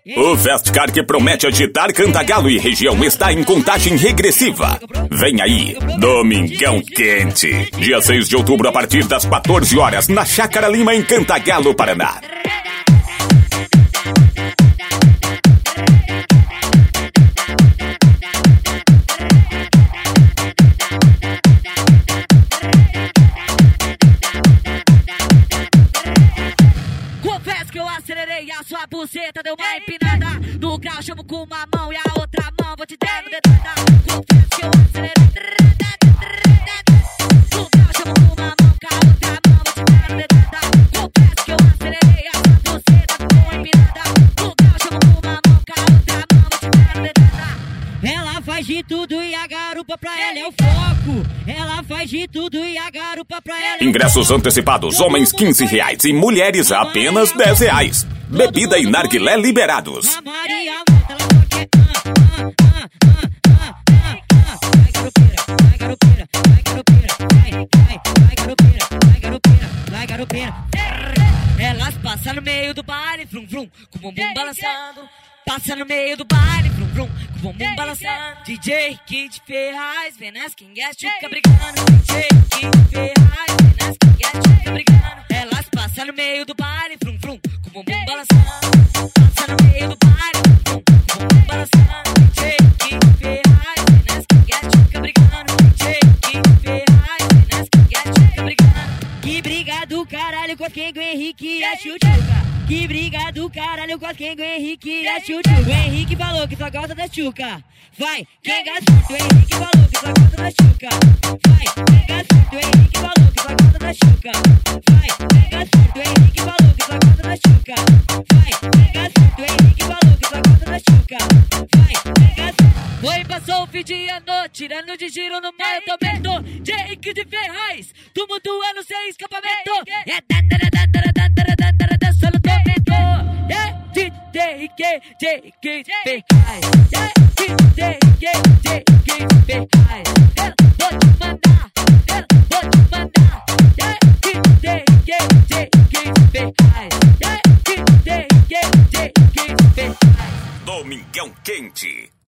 O Festcar que promete agitar Cantagalo e região está em contagem regressiva. Vem aí, Domingão Quente. Dia 6 de outubro a partir das 14 horas na Chácara Lima em Cantagalo, Paraná. Confesso que eu acelerei a sua buceta, deu uma empinada. No grau chamo com uma mão e a outra mão vou te dar no dedada. Confesso que eu acelerei. No grau chamo com uma mão, com a outra mão vou te dar no dedada. Confesso que eu acelerei a sua buceta, deu uma empinada. No grau chamo com uma mão, com a outra mão vou te dar no dedada. Ela faz de tudo e a garupa pra ela é o foco. Ela faz de tudo e a garupa pra ela é o Ingressos antecipados, homens R$15 e mulheres apenas R$10. Bebida e narguilé liberados. A Maria monta, ela só quer vai garopeira, vai garopeira, vai garopeira, vai garopeira, vai garopeira. Elas passam no meio do baile, vrum vrum, com o bumbum balançando. Passa no meio do baile, vrum vrum, com o bumbum balançando. DJ Kid Ferraz, Venus King Guest fica brigando. DJ Kid Ferraz, Venus King Guest fica brigando. Elas passam no meio do baile, vrum vrum, com o bumbum balançando. Passa no meio do baile, vrum vrum, com o bumbum balançando. DJ Kid Ferraz, Venus King Guest fica brigando. DJ Kid Ferraz, Venus King Guest fica brigando. Que briga do caralho com quem o Henrique e a Chuchuca. Que briga do caralho com quem o Henrique e a Chuchuca. O Henrique falou que só gosta da Chuca. Vai, quem gastou? O Henrique falou que só gosta da Chuca. Vai, quem gastou? O Henrique falou que só gosta da Chuca. Vai, quem gastou? O Henrique falou que só gosta da Chuca. Vai, quem gastou? O Henrique falou que só gosta da Chuca. Vai, quem gastou? Foi, passou o fim de ano, tirando de giro no meio do vento. Jake de Ferraz, tumultuando sem escapamento. É dançando do vento. É DJ Ferraz. DJ Ferraz. Vou te mandar, vou te mandar. DJ Ferraz. DJ Ferraz. Domingão Quente.